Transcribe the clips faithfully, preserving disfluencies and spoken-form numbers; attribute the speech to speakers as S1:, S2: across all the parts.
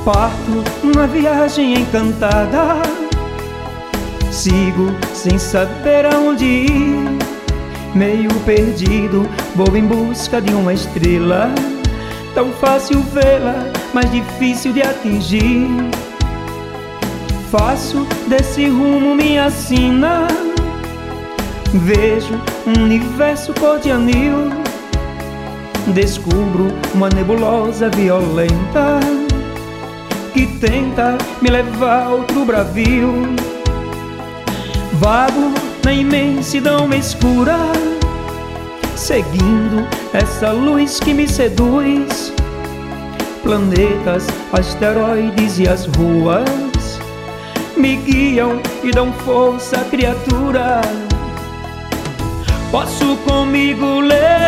S1: Parto numa viagem encantada, sigo sem saber aonde ir. Meio perdido, vou em busca de uma estrela, tão fácil vê-la, mas difícil de atingir. Faço desse rumo minha sina, vejo um universo cor de anil. Descubro uma nebulosa violenta que tenta me levar a outro bravio. Vago na imensidão escura, seguindo essa luz que me seduz. Planetas, asteroides e as ruas me guiam e dão força à criatura. Posso comigo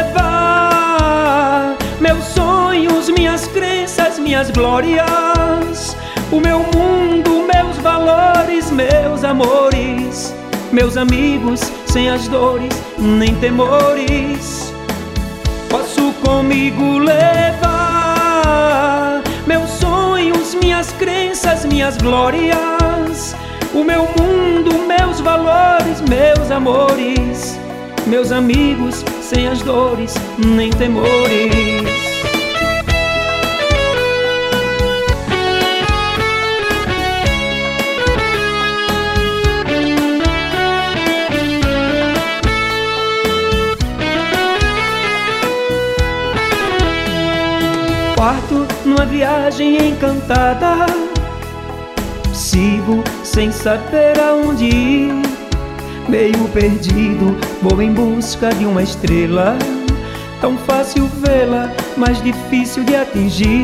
S1: levar meus sonhos, minhas crenças, minhas glórias, o meu mundo, meus valores, meus amores, meus amigos, sem as dores nem temores. Posso comigo levar meus sonhos, minhas crenças, minhas glórias, o meu mundo, meus valores, meus amores, meus amigos, sem as dores nem temores. Parto numa viagem encantada, sigo sem saber aonde ir. Meio perdido, vou em busca de uma estrela, tão fácil vê-la, mas difícil de atingir.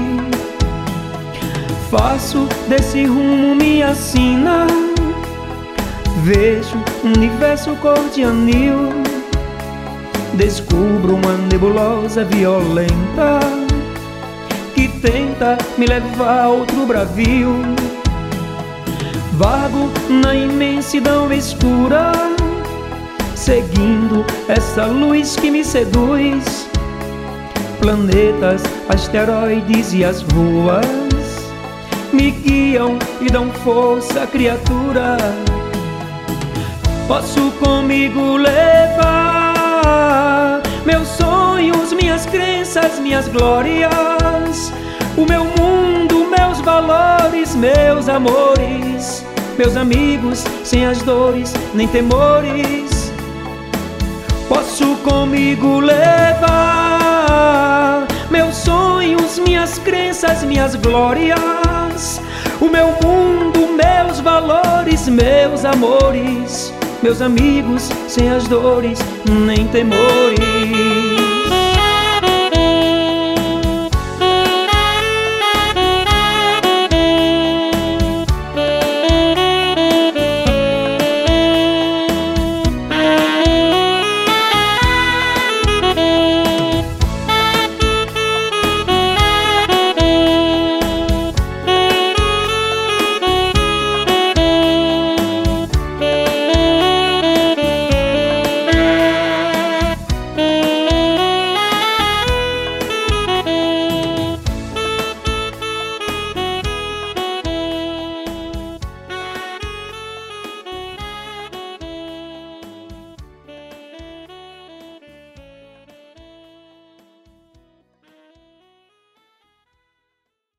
S1: Faço desse rumo minha sina, vejo um universo cor de anil. Descubro uma nebulosa violenta que tenta me levar a outro bravio. Vago na imensidão escura, seguindo essa luz que me seduz. Planetas, asteroides e as ruas me guiam e dão força à criatura. Posso comigo levar meus sonhos, minhas crenças, minhas glórias, o meu mundo, meus valores, meus amores, meus amigos, sem as dores nem temores. Posso comigo levar meus sonhos, minhas crenças, minhas glórias, o meu mundo, meus valores, meus amores, meus amigos, sem as dores nem temores.